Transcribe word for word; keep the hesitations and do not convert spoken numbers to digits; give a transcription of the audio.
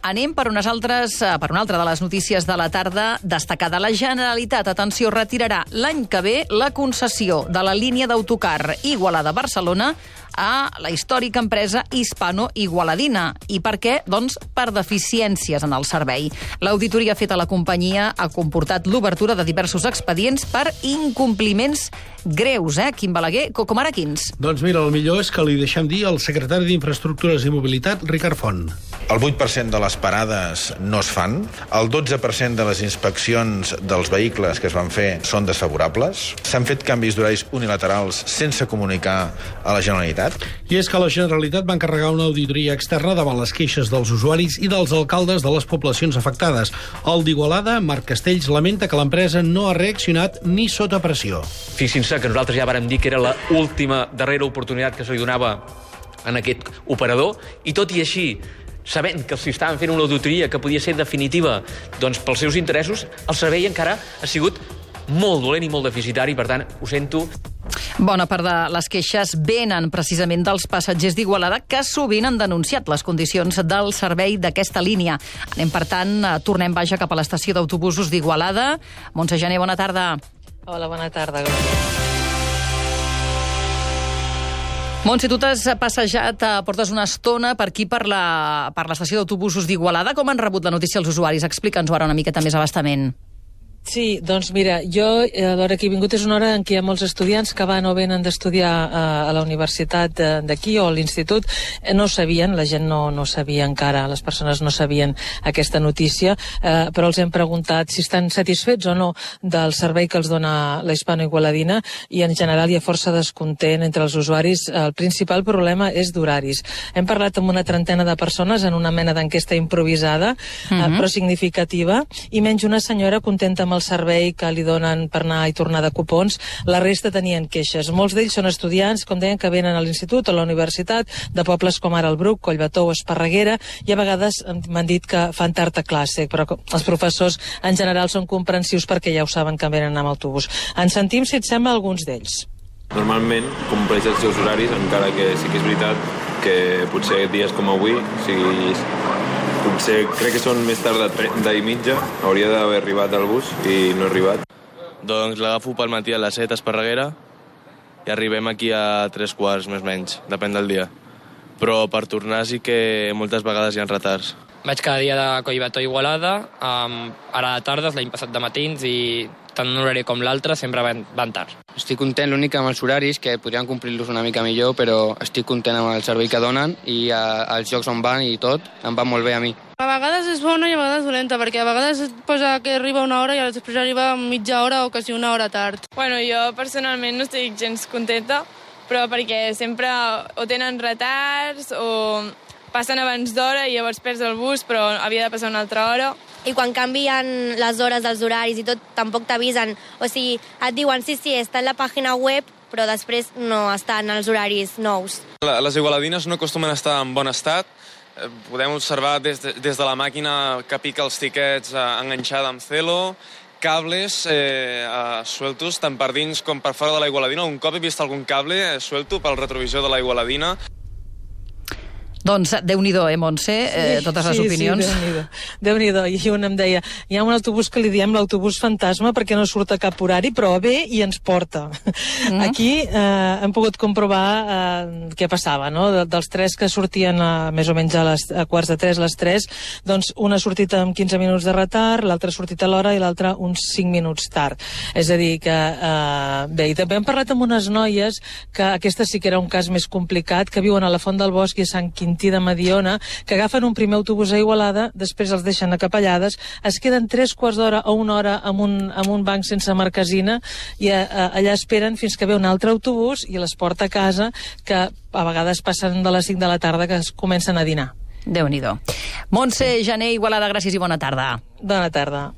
anem per unes altres, per una altra de les notícies de la tarda destacada. La Generalitat, atenció, retirarà l'any que ve la concessió de la línia d'autocar Igualada-Barcelona a la històrica empresa hispano-igualadina. I per què? Doncs per deficiències en el servei. L'auditoria feta a la companyia ha comportat l'obertura de diversos expedients per incompliments greus, eh, Quim Balaguer? Com ara quins? Doncs mira, el millor és que li deixem dir al secretari d'Infraestructures i Mobilitat, Ricard Font. El vuit per cent de les parades no es fan, el dotze per cent de les inspeccions dels vehicles que es van fer són desfavorables, s'han fet canvis d'horaris unilaterals sense comunicar a la Generalitat. I és que la Generalitat va encarregar una auditoria externa davant les queixes dels usuaris i dels alcaldes de les poblacions afectades. El d'Igualada, Marc Castells, lamenta que l'empresa no ha reaccionat ni sota pressió. Fixin-se que nosaltres ja vàrem dir que era l'última darrera oportunitat que se li donava en aquest operador, i tot i així, sabent que els estaven fent una auditoria que podia ser definitiva doncs pels seus interessos, el servei encara ha sigut molt dolent i molt deficitari, per tant, ho sento. Bona part de les queixes venen precisament dels passatgers d'Igualada, que sovint han denunciat les condicions del servei d'aquesta línia. Anem, per tant, tornem baix cap a l'estació d'autobusos d'Igualada. Montse Jané, bona tarda. Hola, bona tarda. Montse, tu t'has passejat, portes una estona per aquí, per la, per l'estació d'autobusos d'Igualada. Com han rebut la notícia els usuaris? Explica'ns-ho ara una miqueta més a bastament. Sí, doncs mira, jo a l'hora que he vingut és una hora en què hi ha molts estudiants que van o venen d'estudiar a, a la universitat d'aquí o a l'institut, no sabien, la gent no, no sabia encara, les persones no sabien aquesta notícia, eh, però els hem preguntat si estan satisfets o no del servei que els dona la Hispano-Igualadina, i en general hi ha força descontent entre els usuaris. El principal problema és d'horaris. Hem parlat amb una trentena de persones en una mena d'enquesta improvisada, uh-huh. eh, però significativa, i menys una senyora contenta amb el servei que li donen per anar i tornar de cupons. La resta tenien queixes. Molts d'ells són estudiants, com deien, que venen a l'institut o a la universitat, de pobles com ara el Bruc, Collbató o Esparreguera, i a vegades m'han dit que fan tard a classe, però els professors en general són comprensius perquè ja ho saben que venen amb autobús. En sentim, si et sembla, alguns d'ells. Normalment compleix els seus horaris, encara que sí que és veritat que potser dies com avui, o sigui, potser crec que són més tard de i mitja, hauria d'haver arribat al bus i no ha arribat. Doncs l'agafo pel matí a les set a Esparreguera i arribem aquí a tres quarts, més o menys, depèn del dia. Però per tornar sí que moltes vegades hi ha retards. Vaig cada dia de Collbató a Igualada, um, ara de tardes, l'any passat de matins, i tant un horari com l'altre sempre van, van tard. Estic content l'únic amb els horaris, que podrien complir-los una mica millor, però estic content amb el servei que donen i uh, els llocs on van i tot, em va molt bé a mi. A vegades és bona i a vegades dolenta, perquè a vegades et posa que arriba una hora i després arriba mitja hora o quasi una hora tard. Bueno, jo personalment no estic gens contenta, però perquè sempre o tenen retards o passen abans d'hora i llavors perds el bus, però havia de passar una altra hora. I quan canvien les hores dels horaris i tot, tampoc t'avisen. O sigui, et diuen, sí, sí, està en la pàgina web, però després no estan els horaris nous. Les igualadines no acostumen a estar en bon estat. Podem observar des de, des de la màquina que pica els tiquets eh, enganxada amb celo, cables eh, eh, sueltos tant per dins com per fora de la Igualadina. Un cop he vist algun cable eh, suelto pel retrovisor de la Igualadina. Doncs Déu-n'hi-do, eh, Montse, eh, sí, totes les sí, opinions. Sí, Déu-n'hi-do. Déu-n'hi-do. I un em deia, hi ha un autobús que li diem l'autobús fantasma perquè no surt a cap horari, però ve i ens porta. Mm. Aquí eh, hem pogut comprovar eh, què passava, no? De, dels tres que sortien a, més o menys a, les, a quarts de tres, les tres, doncs una ha sortit amb quinze minuts de retard, l'altra ha sortit a l'hora i l'altra uns cinc minuts tard. És a dir, que eh, bé, i també hem parlat amb unes noies que aquesta sí que era un cas més complicat, que viuen a la Font del Bosc i a Sant Quintí de Mediona, que agafen un primer autobús a Igualada, després els deixen acapellades, es queden tres quarts d'hora o una hora amb un, amb un banc sense marquesina i a, a, allà esperen fins que ve un altre autobús i les porta a casa, que a vegades passen de les cinc de la tarda que es comencen a dinar. Déu-n'hi-do. Montse Jané, Igualada, gràcies i bona tarda. Bona tarda.